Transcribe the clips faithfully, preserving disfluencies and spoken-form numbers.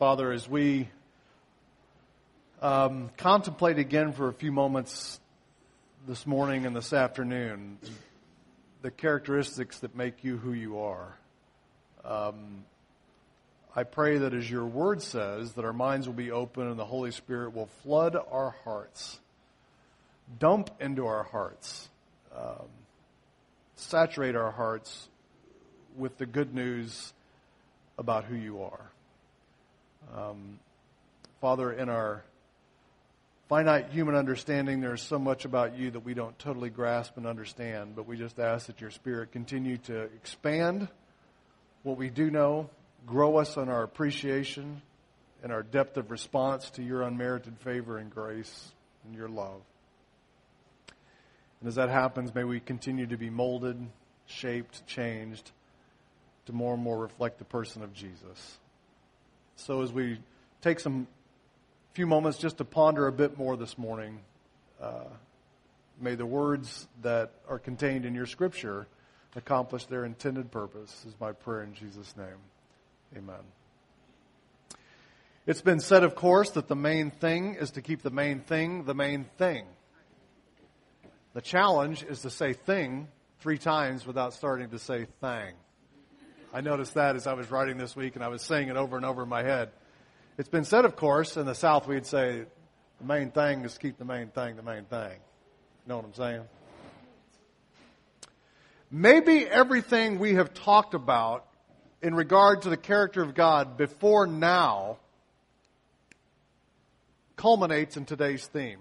Father, as we um, contemplate again for a few moments this morning and this afternoon the characteristics that make you who you are, um, I pray that as your word says, that our minds will be open and the Holy Spirit will flood our hearts, dump into our hearts, um, saturate our hearts with the good news about who you are. Um, Father, in our finite human understanding, there's so much about you that we don't totally grasp and understand, but we just ask that your Spirit continue to expand what we do know, grow us in our appreciation and our depth of response to your unmerited favor and grace and your love. And as that happens, may we continue to be molded, shaped, changed to more and more reflect the person of Jesus. So as we take some few moments just to ponder a bit more this morning, uh, may the words that are contained in your Scripture accomplish their intended purpose, is my prayer in Jesus' name. Amen. It's been said, of course, that the main thing is to keep the main thing the main thing. The challenge is to say thing three times without starting to say thang. I noticed that as I was writing this week, and I was saying it over and over in my head. It's been said, of course, in the South we'd say the main thing is to keep the main thing the main thing. You know what I'm saying? Maybe everything we have talked about in regard to the character of God before now culminates in today's theme.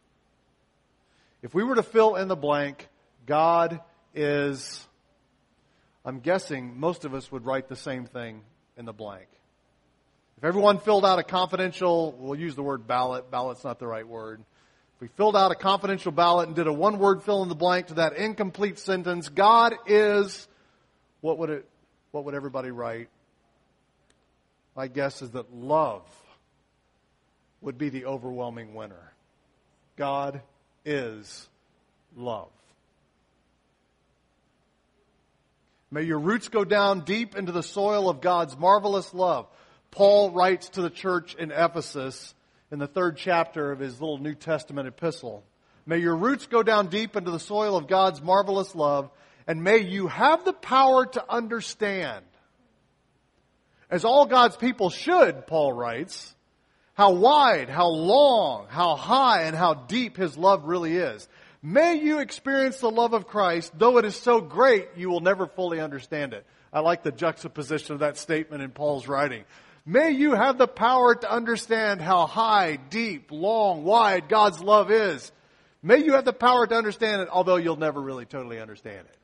If we were to fill in the blank, God is, I'm guessing most of us would write the same thing in the blank. If everyone filled out a confidential, we'll use the word ballot, ballot's not the right word. If we filled out a confidential ballot and did a one-word fill in the blank to that incomplete sentence, God is, what would it, what would everybody write? My guess is that love would be the overwhelming winner. God is love. May your roots go down deep into the soil of God's marvelous love. Paul writes to the church in Ephesus in the third chapter of his little New Testament epistle. May your roots go down deep into the soil of God's marvelous love, and may you have the power to understand, as all God's people should, Paul writes, how wide, how long, how high, and how deep His love really is. May you experience the love of Christ, though it is so great you will never fully understand it. I like the juxtaposition of that statement in Paul's writing. May you have the power to understand how high, deep, long, wide God's love is. May you have the power to understand it, although you'll never really totally understand it.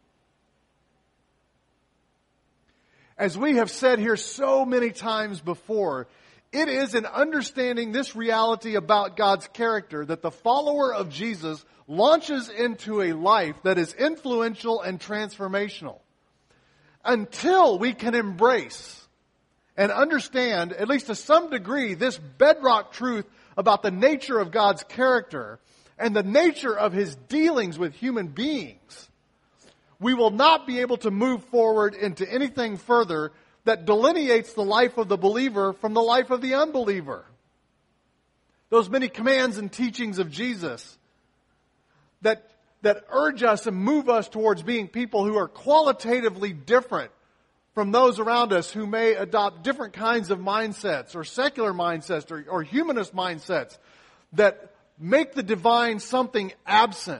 As we have said here so many times before, it is in understanding this reality about God's character that the follower of Jesus launches into a life that is influential and transformational. Until we can embrace and understand, at least to some degree, this bedrock truth about the nature of God's character and the nature of His dealings with human beings, we will not be able to move forward into anything further that delineates the life of the believer from the life of the unbeliever. Those many commands and teachings of Jesus that, that urge us and move us towards being people who are qualitatively different from those around us who may adopt different kinds of mindsets or secular mindsets or, or humanist mindsets that make the divine something absent.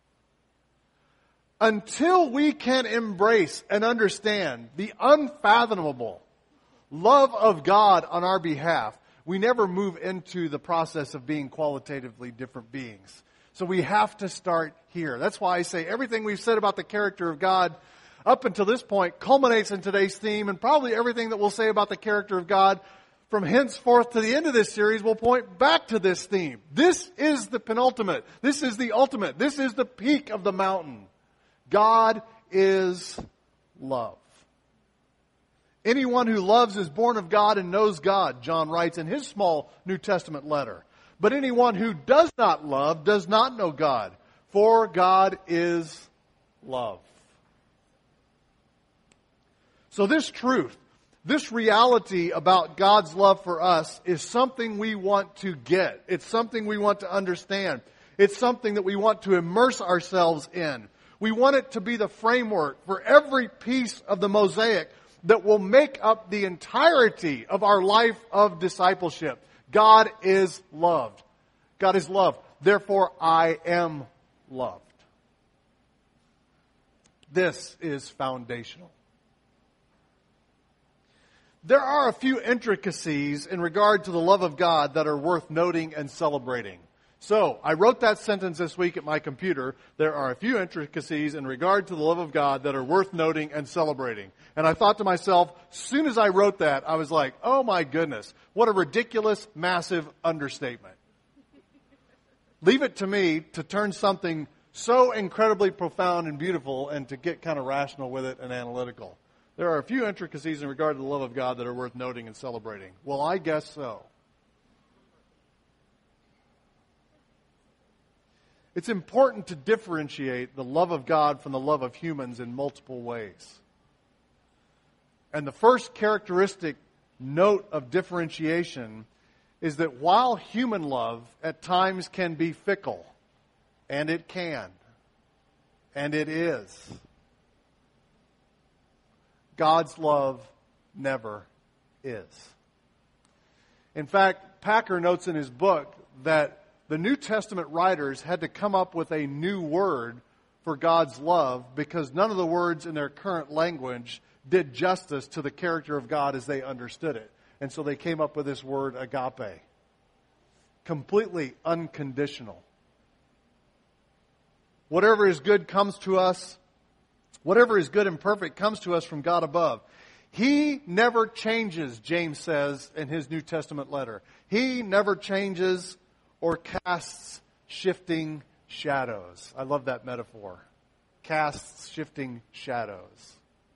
Until we can embrace and understand the unfathomable love of God on our behalf, we never move into the process of being qualitatively different beings. So we have to start here. That's why I say everything we've said about the character of God up until this point culminates in today's theme, and probably everything that we'll say about the character of God from henceforth to the end of this series will point back to this theme. This is the penultimate. This is the ultimate. This is the peak of the mountain. God is love. Anyone who loves is born of God and knows God, John writes in his small New Testament letter. But anyone who does not love does not know God, for God is love. So this truth, This reality about God's love for us is something we want to get. It's something we want to understand. It's something that we want to immerse ourselves in. We want it to be the framework for every piece of the mosaic that will make up the entirety of our life of discipleship. God is loved. God is love. Therefore, I am loved. This is foundational. There are a few intricacies in regard to the love of God that are worth noting and celebrating. So, I wrote that sentence this week at my computer. There are a few intricacies in regard to the love of God that are worth noting and celebrating. And I thought to myself, as soon as I wrote that, I was like, oh my goodness, what a ridiculous, massive understatement. Leave it to me to turn something so incredibly profound and beautiful and to get kind of rational with it and analytical. There are a few intricacies in regard to the love of God that are worth noting and celebrating. Well, I guess so. It's important to differentiate the love of God from the love of humans in multiple ways. And the first characteristic note of differentiation is that while human love at times can be fickle, and it can, and it is, God's love never is. In fact, Packer notes in his book that the New Testament writers had to come up with a new word for God's love because none of the words in their current language did justice to the character of God as they understood it. And so they came up with this word agape. Completely unconditional. Whatever is good comes to us. Whatever is good and perfect comes to us from God above. He never changes, James says in his New Testament letter. He never changes or casts shifting shadows. I love that metaphor. Casts shifting shadows.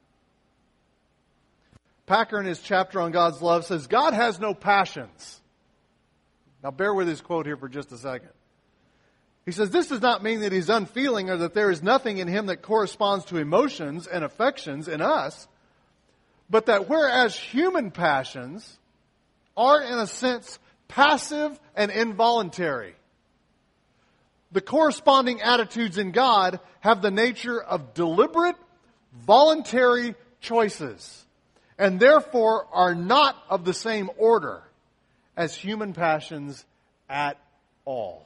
Packer in his chapter on God's love says, God has no passions. Now bear with his quote here for just a second. He says, this does not mean that he's unfeeling or that there is nothing in him that corresponds to emotions and affections in us, but that whereas human passions are in a sense passive and involuntary, the corresponding attitudes in God have the nature of deliberate, voluntary choices, and therefore are not of the same order as human passions at all.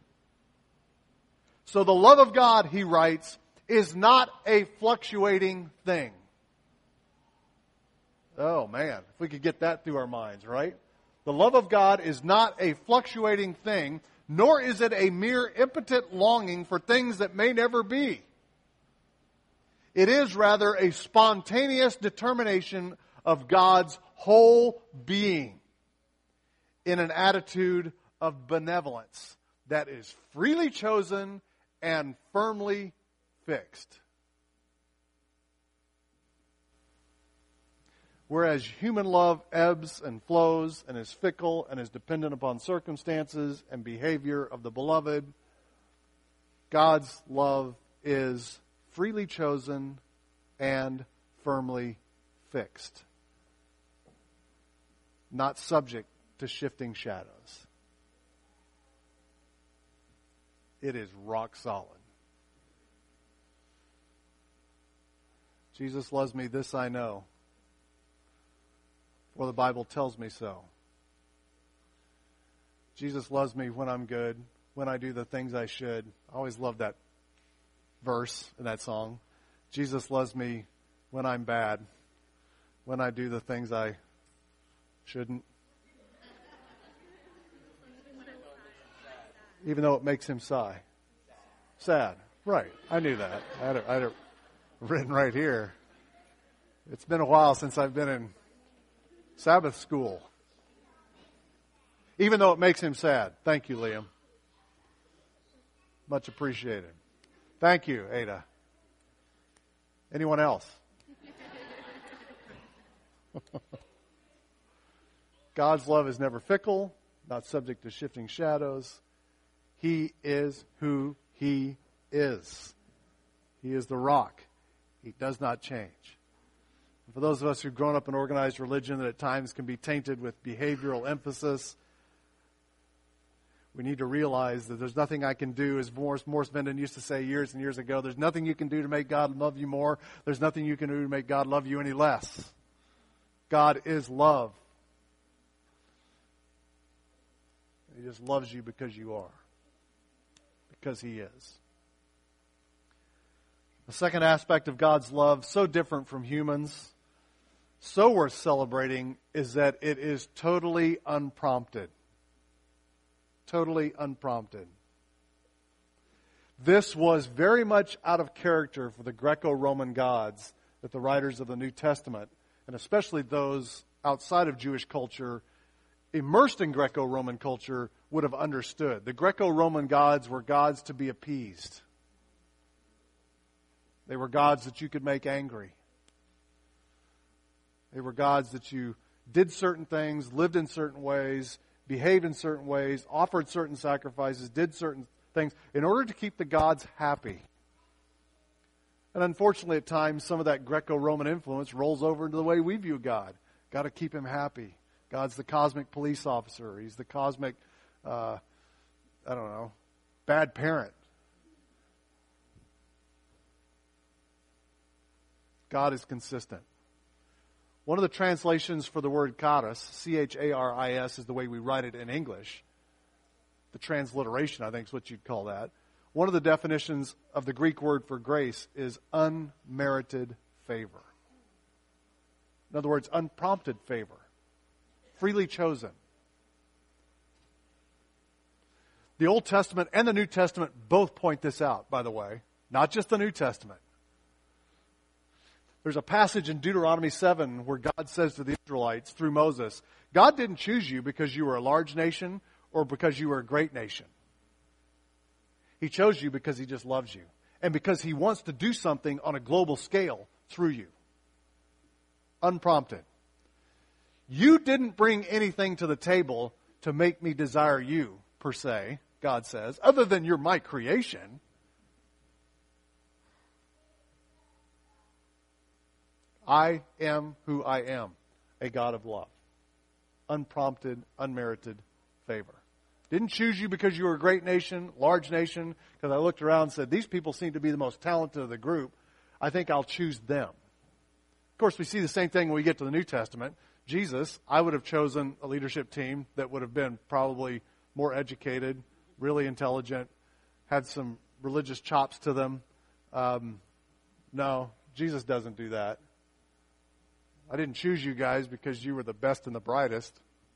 So the love of God, he writes, is not a fluctuating thing. Oh man, if we could get that through our minds, right? The love of God is not a fluctuating thing, nor is it a mere impotent longing for things that may never be. It is rather a spontaneous determination of God's whole being in an attitude of benevolence that is freely chosen and firmly fixed. Whereas human love ebbs and flows and is fickle and is dependent upon circumstances and behavior of the beloved, God's love is freely chosen and firmly fixed, not subject to shifting shadows. It is rock solid. Jesus loves me, this I know, for the Bible tells me so. Jesus loves me when I'm good, when I do the things I should. I always love that verse in that song. Jesus loves me when I'm bad, when I do the things I shouldn't. Even though it makes him sigh. Sad. Right. I knew that. I had, it, I had it written right here. It's been a while since I've been in Sabbath school. Even though it makes him sad. Thank you, Liam. Much appreciated. Thank you, Ada. Anyone else? God's love is never fickle, not subject to shifting shadows. He is who He is. He is the rock. He does not change. For those of us who've grown up in organized religion that at times can be tainted with behavioral emphasis, we need to realize that there's nothing I can do, as Morris, Morris Venden used to say years and years ago, there's nothing you can do to make God love you more. There's nothing you can do to make God love you any less. God is love. He just loves you because you are. Because He is. The second aspect of God's love, so different from humans, so worth celebrating, is that it is totally unprompted. Totally unprompted. This was very much out of character for the Greco-Roman gods that the writers of the New Testament, and especially those outside of Jewish culture, immersed in Greco-Roman culture, would have understood. The Greco-Roman gods were gods to be appeased. They were gods that you could make angry. They were gods that you did certain things, lived in certain ways, behaved in certain ways, offered certain sacrifices, did certain things in order to keep the gods happy. And unfortunately, at times, some of that Greco-Roman influence rolls over into the way we view God. Got to keep Him happy. God's the cosmic police officer. He's the cosmic, uh, I don't know, bad parent. God is consistent. One of the translations for the word charis, C H A R I S, is the way we write it in English. The transliteration, I think, is what you'd call that. One of the definitions of the Greek word for grace is unmerited favor. In other words, unprompted favor. Freely chosen. The Old Testament and the New Testament both point this out, by the way. Not just the New Testament. There's a passage in Deuteronomy seven where God says to the Israelites through Moses, God didn't choose you because you were a large nation or because you were a great nation. He chose you because He just loves you. And because He wants to do something on a global scale through you. Unprompted. You didn't bring anything to the table to make me desire you, per se, God says, other than you're my creation. I am who I am, a God of love. Unprompted, unmerited favor. Didn't choose you because you were a great nation, large nation, because I looked around and said, these people seem to be the most talented of the group. I think I'll choose them. Of course, we see the same thing when we get to the New Testament. Jesus, I would have chosen a leadership team that would have been probably more educated, really intelligent, had some religious chops to them. Um, no, Jesus doesn't do that. I didn't choose you guys because you were the best and the brightest.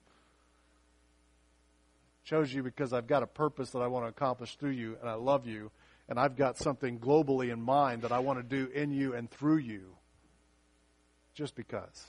I chose you because I've got a purpose that I want to accomplish through you, and I love you, and I've got something globally in mind that I want to do in you and through you. Just because.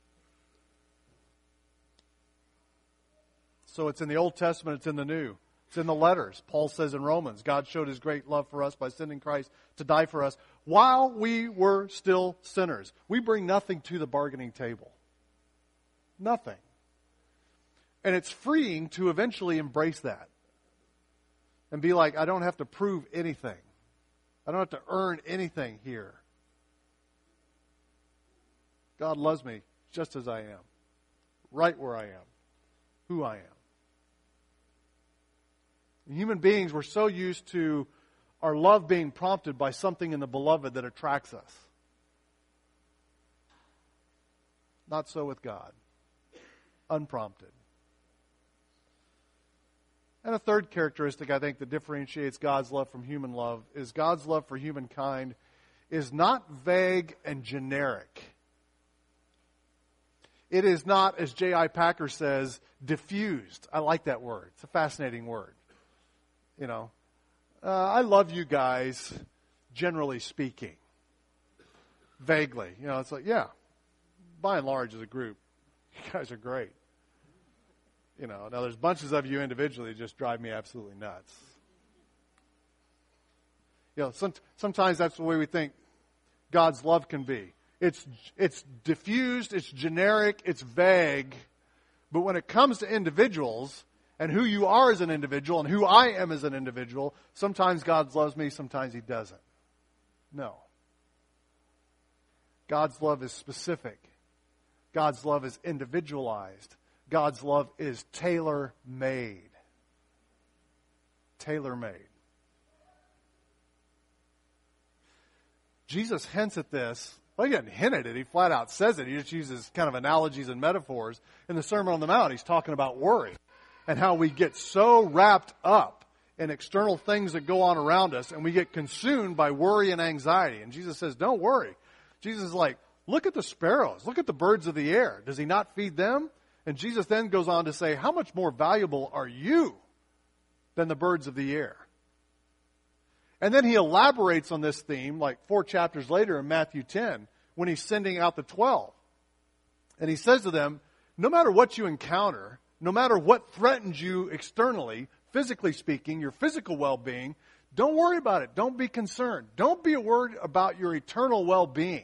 So it's in the Old Testament, it's in the New. It's in the letters. Paul says in Romans, God showed His great love for us by sending Christ to die for us while we were still sinners. We bring nothing to the bargaining table. Nothing. And it's freeing to eventually embrace that. And be like, I don't have to prove anything. I don't have to earn anything here. God loves me just as I am. Right where I am. Who I am. Human beings, we're so used to our love being prompted by something in the beloved that attracts us. Not so with God. Unprompted. And a third characteristic, I think, that differentiates God's love from human love is God's love for humankind is not vague and generic. It is not, as J I Packer says, diffused. I like that word. It's a fascinating word. You know, uh, I love you guys, generally speaking. Vaguely. You know, it's like, yeah, by and large as a group, you guys are great. You know, now there's bunches of you individually that just drive me absolutely nuts. You know, some, sometimes that's the way we think God's love can be. It's it's diffused, it's generic, it's vague, but when it comes to individuals and who you are as an individual and who I am as an individual, sometimes God loves me, sometimes He doesn't. No. God's love is specific. God's love is individualized. God's love is tailor-made. Tailor-made. Jesus hints at this. Well, he doesn't hint at it. He flat out says it. He just uses kind of analogies and metaphors. In the Sermon on the Mount, he's talking about worry and how we get so wrapped up in external things that go on around us, and we get consumed by worry and anxiety. And Jesus says, don't worry. Jesus is like, look at the sparrows. Look at the birds of the air. Does he not feed them? And Jesus then goes on to say, how much more valuable are you than the birds of the air? And then he elaborates on this theme like four chapters later in Matthew ten when he's sending out the twelve. And he says to them, no matter what you encounter, no matter what threatens you externally, physically speaking, your physical well-being, don't worry about it. Don't be concerned. Don't be worried about your eternal well-being.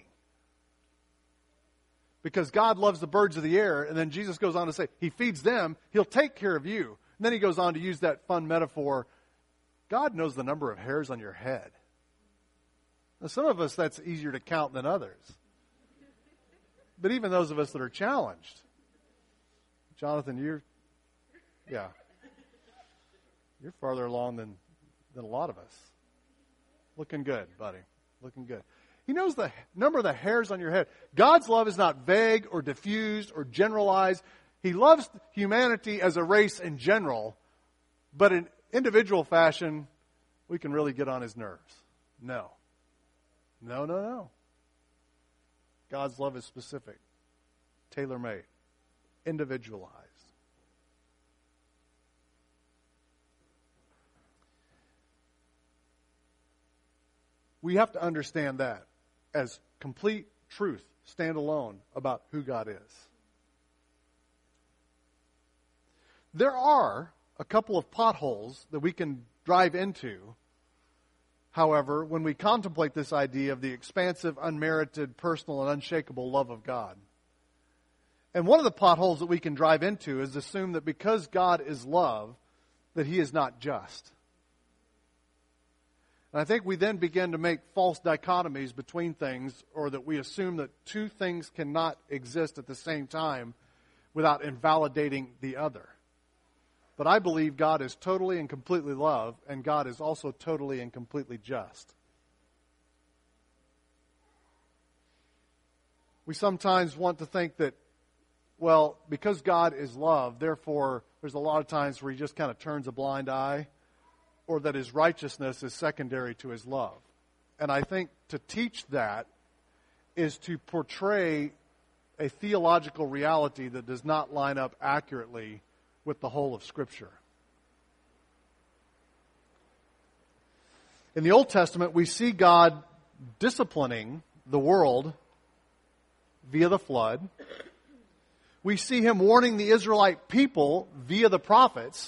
Because God loves the birds of the air, and then Jesus goes on to say, he feeds them, he'll take care of you. And then he goes on to use that fun metaphor, God knows the number of hairs on your head. Now, some of us, that's easier to count than others. But even those of us that are challenged. Jonathan, you're, yeah. You're farther along than, than a lot of us. Looking good, buddy. Looking good. He knows the number of the hairs on your head. God's love is not vague or diffused or generalized. He loves humanity as a race in general, but in individual fashion, we can really get on his nerves. No. No, no, no. God's love is specific, tailor-made, individualized. We have to understand that as complete truth, stand alone about who God is. There are a couple of potholes that we can drive into, however, when we contemplate this idea of the expansive, unmerited, personal, and unshakable love of God. And one of the potholes that we can drive into is assume that because God is love, that he is not just. And I think we then begin to make false dichotomies between things, or that we assume that two things cannot exist at the same time without invalidating the other. But I believe God is totally and completely love, and God is also totally and completely just. We sometimes want to think that, well, because God is love, therefore there's a lot of times where he just kind of turns a blind eye, or that his righteousness is secondary to his love. And I think to teach that is to portray a theological reality that does not line up accurately with the whole of Scripture. In the Old Testament, we see God disciplining the world via the flood. We see him warning the Israelite people via the prophets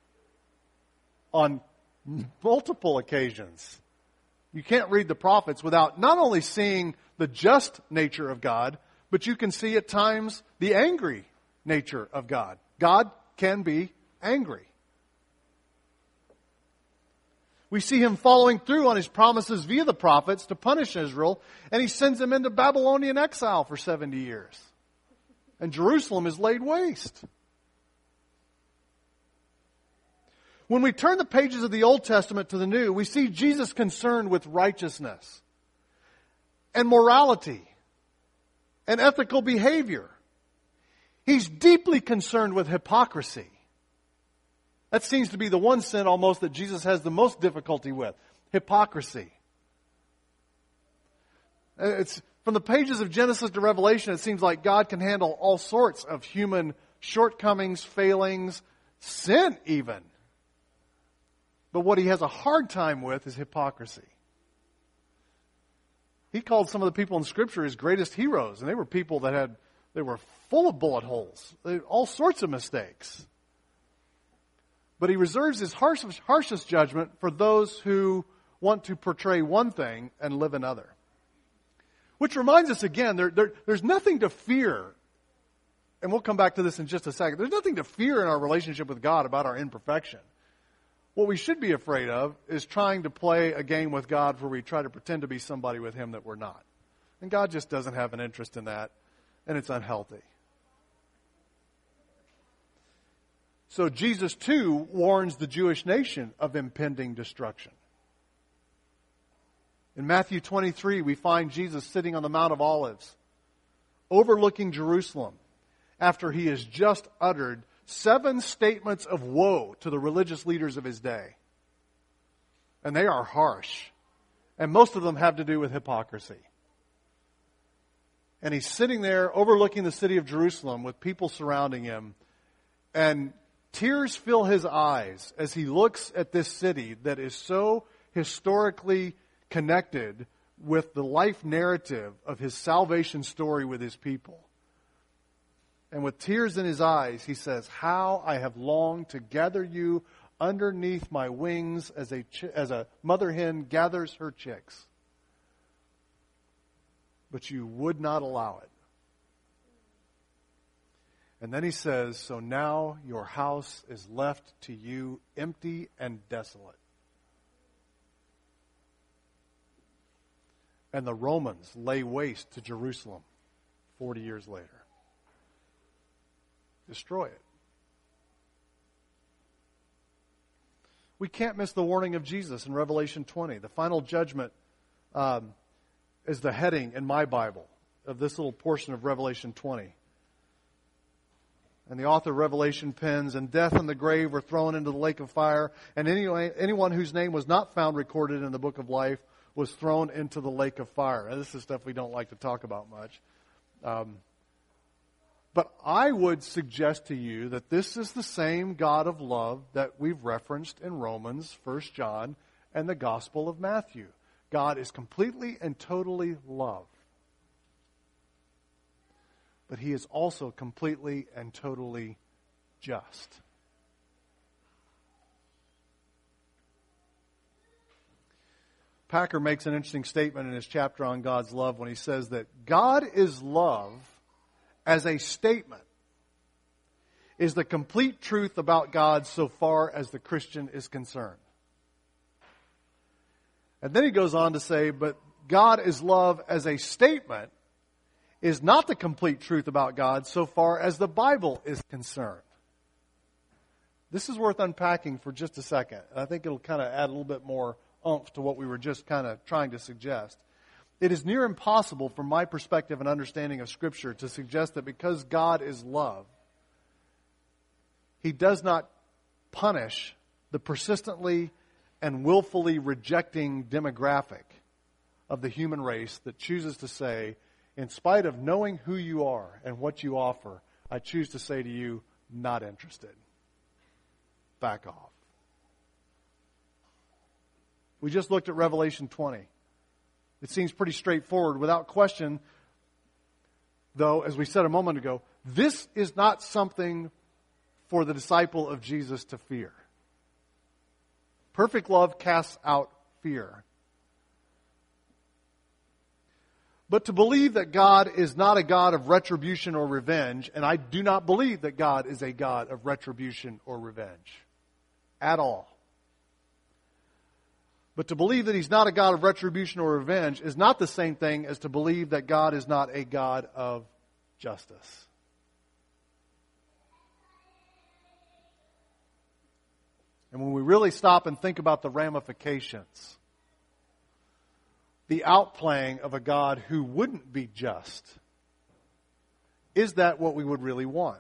on multiple occasions. You can't read the prophets without not only seeing the just nature of God, but you can see at times the angry nature of God. God can be angry. We see him following through on his promises via the prophets to punish Israel, and he sends them into Babylonian exile for seventy years. And Jerusalem is laid waste. When we turn the pages of the Old Testament to the New, we see Jesus concerned with righteousness and morality and ethical behavior. He's deeply concerned with hypocrisy. That seems to be the one sin almost that Jesus has the most difficulty with. Hypocrisy. It's from the pages of Genesis to Revelation, it seems like God can handle all sorts of human shortcomings, failings, sin even. But what he has a hard time with is hypocrisy. He called some of the people in Scripture his greatest heroes, and they were people that had They were full of bullet holes, they had all sorts of mistakes. But he reserves his harshest, harshest judgment for those who want to portray one thing and live another. Which reminds us again, there, there, there's nothing to fear, and we'll come back to this in just a second. There's nothing to fear in our relationship with God about our imperfection. What we should be afraid of is trying to play a game with God where we try to pretend to be somebody with him that we're not. And God just doesn't have an interest in that, and it's unhealthy. So Jesus, too, warns the Jewish nation of impending destruction. In Matthew twenty-three, we find Jesus sitting on the Mount of Olives, overlooking Jerusalem, after he has just uttered seven statements of woe to the religious leaders of his day. And they are harsh. And most of them have to do with hypocrisy. And he's sitting there overlooking the city of Jerusalem with people surrounding him. And tears fill his eyes as he looks at this city that is so historically connected with the life narrative of his salvation story with his people. And with tears in his eyes, he says, "How I have longed to gather you underneath my wings as a ch- as a mother hen gathers her chicks. But you would not allow it." And then he says, "So now your house is left to you empty and desolate." And the Romans lay waste to Jerusalem forty years later. Destroy it. We can't miss the warning of Jesus in Revelation twenty. The final judgment um, is the heading in my Bible of this little portion of Revelation twenty. And the author of Revelation pens, "And death and the grave were thrown into the lake of fire, and anyone, anyone whose name was not found recorded in the book of life was thrown into the lake of fire." Now, this is stuff we don't like to talk about much. Um, but I would suggest to you that this is the same God of love that we've referenced in Romans, First John, and the Gospel of Matthew. God is completely and totally love. But he is also completely and totally just. Packer makes an interesting statement in his chapter on God's love when he says that God is love as a statement is the complete truth about God so far as the Christian is concerned. And then he goes on to say, but God is love as a statement is not the complete truth about God so far as the Bible is concerned. This is worth unpacking for just a second. I think it'll kind of add a little bit more oomph to what we were just kind of trying to suggest. It is near impossible from my perspective and understanding of Scripture to suggest that because God is love, he does not punish the persistently and willfully rejecting demographic of the human race that chooses to say, in spite of knowing who you are and what you offer, I choose to say to you, not interested. Back off. We just looked at Revelation twenty. It seems pretty straightforward. Without question, though, as we said a moment ago, this is not something for the disciple of Jesus to fear. Perfect love casts out fear. But to believe that God is not a God of retribution or revenge, and I do not believe that God is a God of retribution or revenge at all. But to believe that he's not a God of retribution or revenge is not the same thing as to believe that God is not a God of justice. And when we really stop and think about the ramifications, the outplaying of a God who wouldn't be just, is that what we would really want?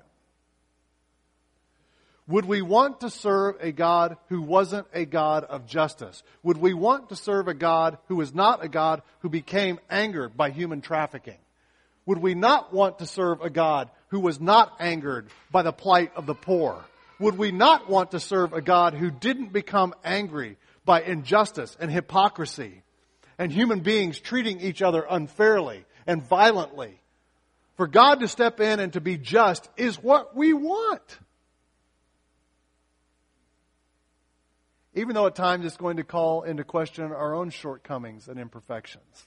Would we want to serve a God who wasn't a God of justice? Would we want to serve a God who was not a God who became angered by human trafficking? Would we not want to serve a God who was not angered by the plight of the poor? Would we not want to serve a God who didn't become angry by injustice and hypocrisy and human beings treating each other unfairly and violently? For God to step in and to be just is what we want. Even though at times it's going to call into question our own shortcomings and imperfections.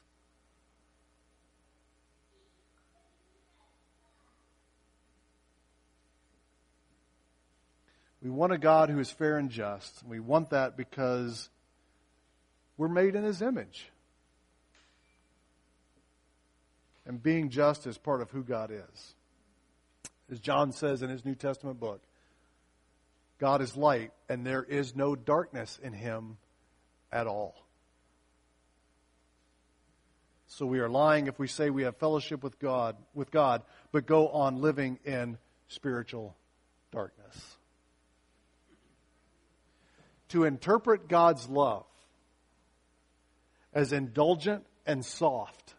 We want a God who is fair and just. We want that because we're made in his image. And being just is part of who God is. As John says in his New Testament book, God is light, and there is no darkness in him at all. So we are lying if we say we have fellowship with God, with God, but go on living in spiritual darkness. To interpret God's love as indulgent and soft,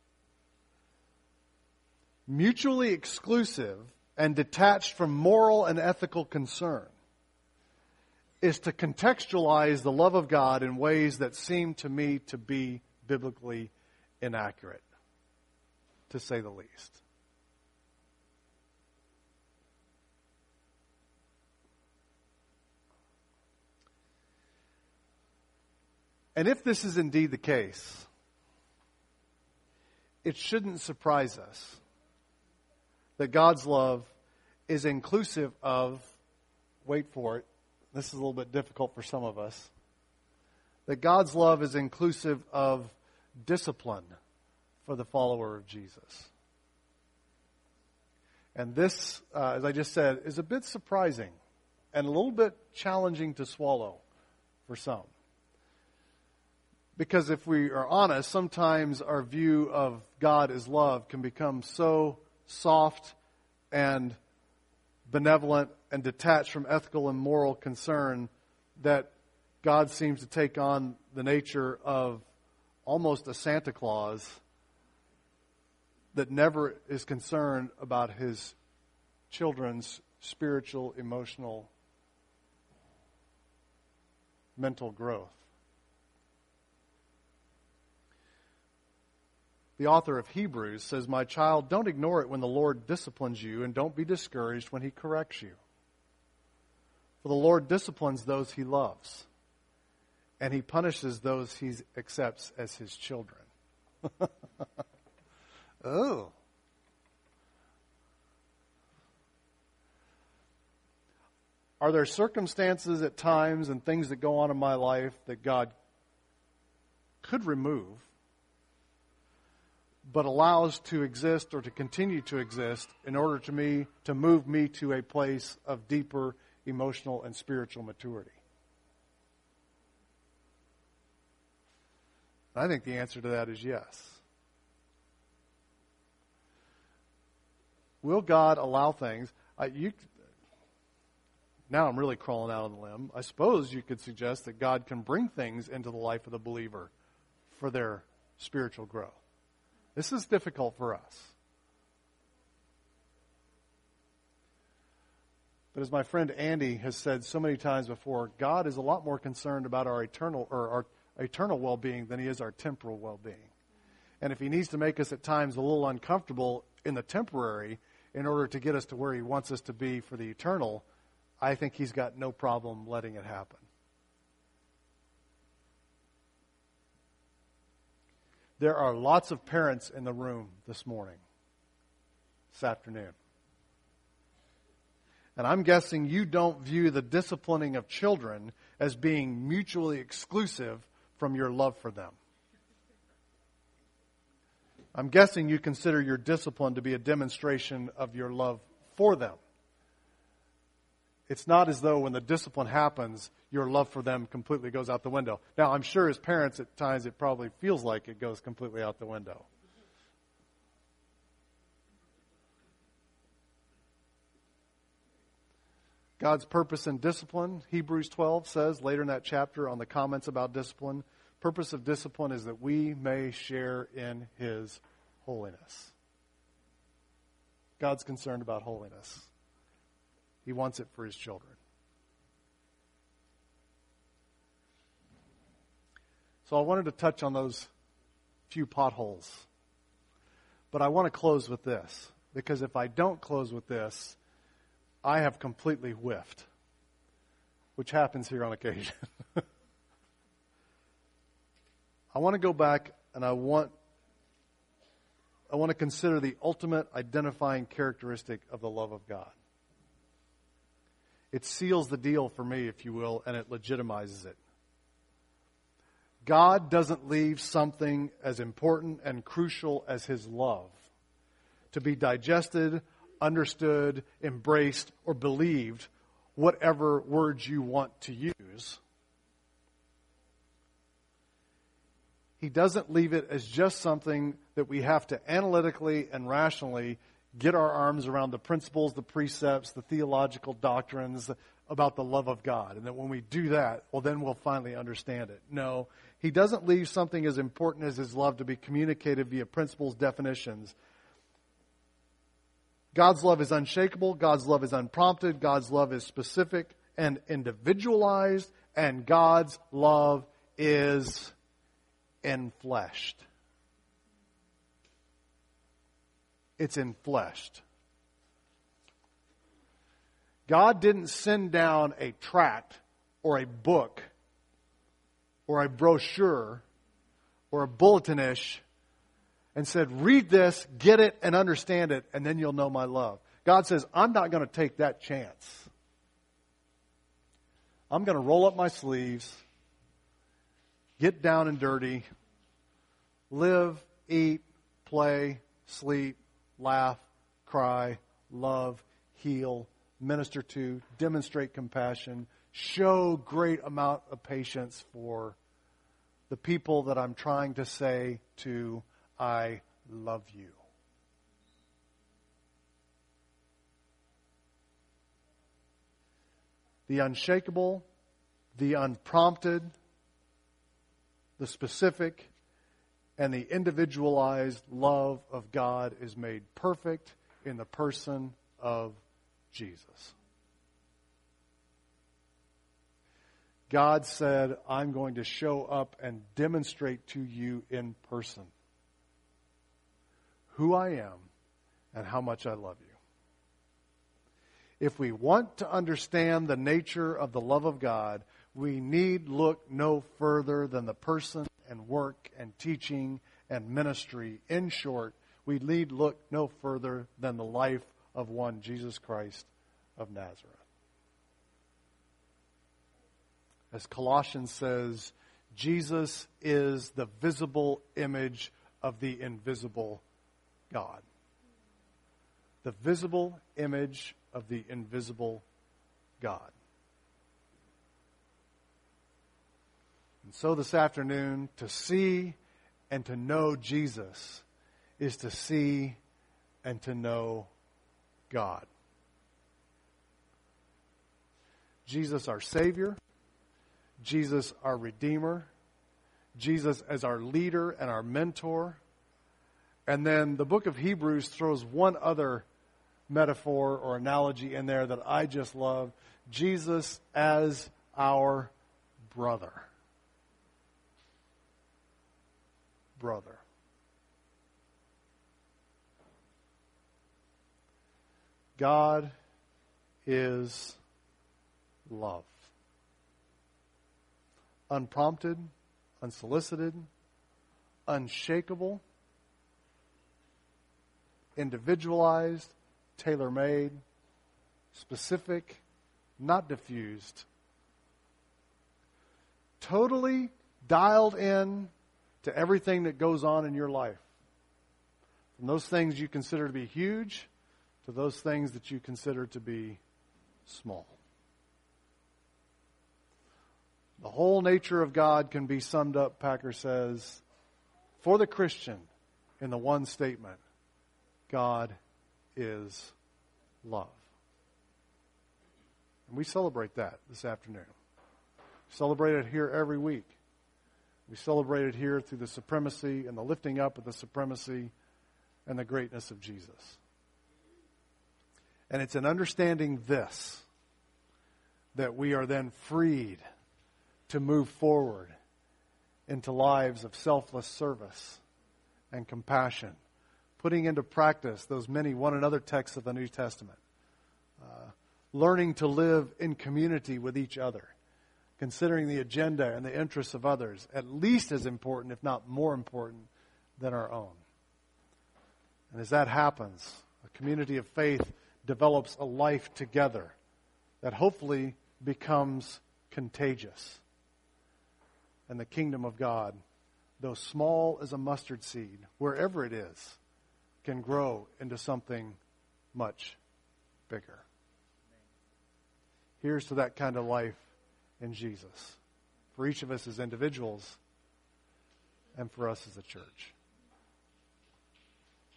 mutually exclusive and detached from moral and ethical concern, is to contextualize the love of God in ways that seem to me to be biblically inaccurate, to say the least. And if this is indeed the case, it shouldn't surprise us that God's love is inclusive of, wait for it, this is a little bit difficult for some of us, that God's love is inclusive of discipline for the follower of Jesus. And this, uh, as I just said, is a bit surprising and a little bit challenging to swallow for some. Because if we are honest, sometimes our view of God as love can become so soft and benevolent and detached from ethical and moral concern that God seems to take on the nature of almost a Santa Claus that never is concerned about his children's spiritual, emotional, mental growth. The author of Hebrews says, "My child, don't ignore it when the Lord disciplines you, and don't be discouraged when he corrects you. For the Lord disciplines those he loves, and he punishes those he accepts as his children." Oh. Are there circumstances at times and things that go on in my life that God could remove, but allows to exist or to continue to exist in order to me to move me to a place of deeper emotional and spiritual maturity? I think the answer to that is yes. Will God allow things? Uh, you, now I'm really crawling out on the limb. I suppose you could suggest that God can bring things into the life of the believer for their spiritual growth. This is difficult for us. But as my friend Andy has said so many times before, God is a lot more concerned about our eternal or our eternal well-being than he is our temporal well-being. And if he needs to make us at times a little uncomfortable in the temporary in order to get us to where he wants us to be for the eternal, I think he's got no problem letting it happen. There are lots of parents in the room this morning, this afternoon. And I'm guessing you don't view the disciplining of children as being mutually exclusive from your love for them. I'm guessing you consider your discipline to be a demonstration of your love for them. It's not as though when the discipline happens, your love for them completely goes out the window. Now, I'm sure as parents at times it probably feels like it goes completely out the window. God's purpose in discipline, Hebrews twelve says later in that chapter on the comments about discipline, purpose of discipline is that we may share in his holiness. God's concerned about holiness. He wants it for his children. So I wanted to touch on those few potholes. But I want to close with this, because if I don't close with this, I have completely whiffed, which happens here on occasion. I want to go back and I want I want to consider the ultimate identifying characteristic of the love of God. It seals the deal for me, if you will, and it legitimizes it. God doesn't leave something as important and crucial as His love to be digested, understood, embraced, or believed, whatever words you want to use. He doesn't leave it as just something that we have to analytically and rationally get our arms around the principles, the precepts, the theological doctrines about the love of God. And that when we do that, well, then we'll finally understand it. No, He doesn't leave something as important as His love to be communicated via principles, definitions. God's love is unshakable. God's love is unprompted. God's love is specific and individualized. And God's love is enfleshed. It's enfleshed. God didn't send down a tract or a book or a brochure or a bulletinish and said, read this, get it, and understand it, and then you'll know my love. God says, I'm not going to take that chance. I'm going to roll up my sleeves, get down and dirty, live, eat, play, sleep, laugh, cry, love, heal, minister to, demonstrate compassion, show great amount of patience for the people that I'm trying to say to, I love you. The unshakable, the unprompted, the specific, and the individualized love of God is made perfect in the person of Jesus. God said, I'm going to show up and demonstrate to you in person who I am and how much I love you. If we want to understand the nature of the love of God, we need look no further than the person and work and teaching and ministry. In short, we need look no further than the life of one Jesus Christ of Nazareth. As Colossians says, Jesus is the visible image of the invisible God. The visible image of the invisible God. And so this afternoon, to see and to know Jesus is to see and to know God. Jesus our Savior, Jesus our Redeemer, Jesus as our leader and our mentor. And then the book of Hebrews throws one other metaphor or analogy in there that I just love. Jesus as our brother. Brother. God is love. Unprompted, unsolicited, unshakable, individualized, tailor-made, specific, not diffused. Totally dialed in to everything that goes on in your life. From those things you consider to be huge to those things that you consider to be small. The whole nature of God can be summed up, Packer says, for the Christian in the one statement: God is love. And we celebrate that this afternoon. We celebrate it here every week. We celebrate it here through the supremacy and the lifting up of the supremacy and the greatness of Jesus. And it's in understanding this that we are then freed to move forward into lives of selfless service and compassion, putting into practice those many one another texts of the New Testament, uh, learning to live in community with each other, considering the agenda and the interests of others at least as important, if not more important, than our own. And as that happens, a community of faith develops a life together that hopefully becomes contagious. and the kingdom of God, though small as a mustard seed, wherever it is, can grow into something much bigger. Here's to that kind of life in Jesus, for each of us as individuals and for us as a church.